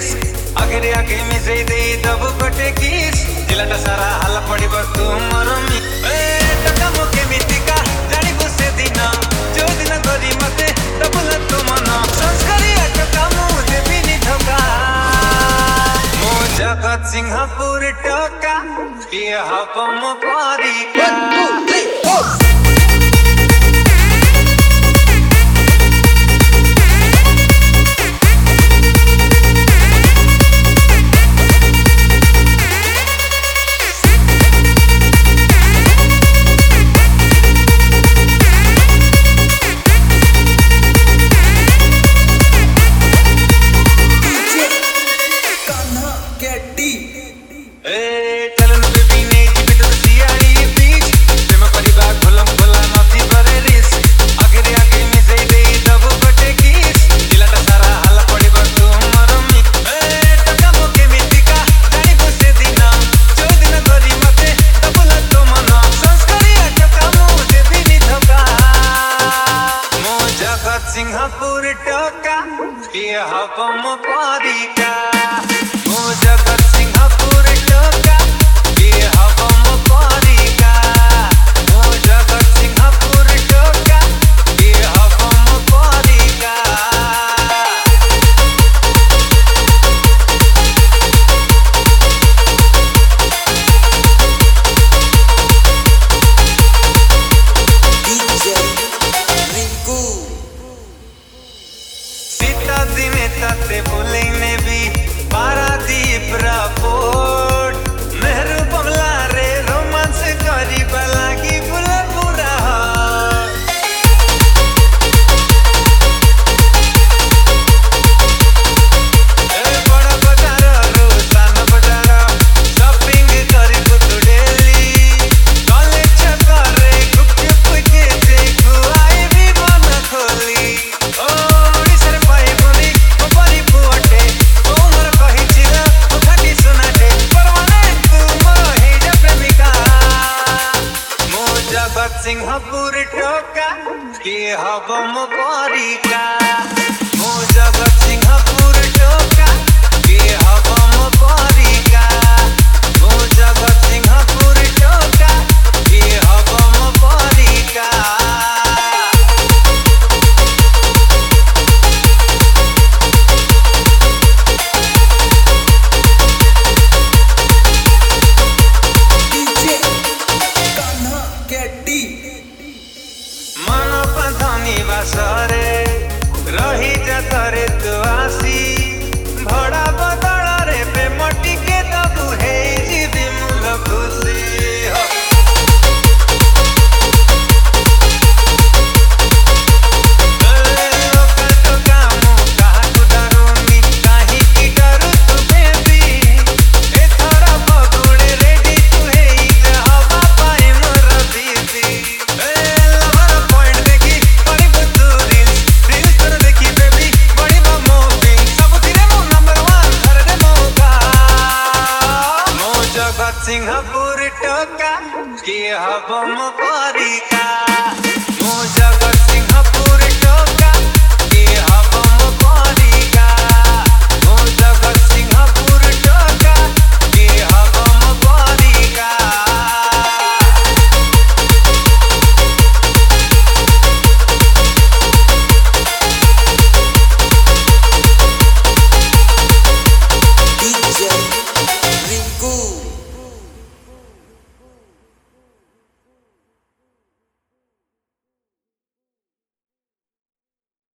Risk आगे आगे मिसे दे दब कटे किस दिलटा सारा हाल पड़िब तुमर टका मोके मितिका जानी बुसे दिन जो दिन करी मते दबल तो मन संस्कारी टका मु देबिनी धोका मो जगत सिंहपुर टका ये हपम परिका 1 2 3 4 सिंहपुर टका ये हपम परिका मो जगत सिंहपुर टका ये हपम परिका मो जगत सिंहपुर टका ये हपम परिका दिने ताते बोलेने भी पारादीप रापोर्ट मेहरू बमला रे रोमांस करी बलागी बुला पूरा बड़ा बजार रो सान बजार शॉपिंग करी कुतु डेली कॉलेज करे गुपचुप के देखो आई भी मन खोली सिंहपुर टका ये हपम परिका मो जगत सिंहपुर टका ये हपम परिका मो जगत सिंहपुर टका ये हपम परिका मन पधनी बासरे रही जातरे तू आसी भड़ा बदल रे बेमटी के दबु हे जीवी मूल खुशी सिंहपुर टका ये हपम परिका।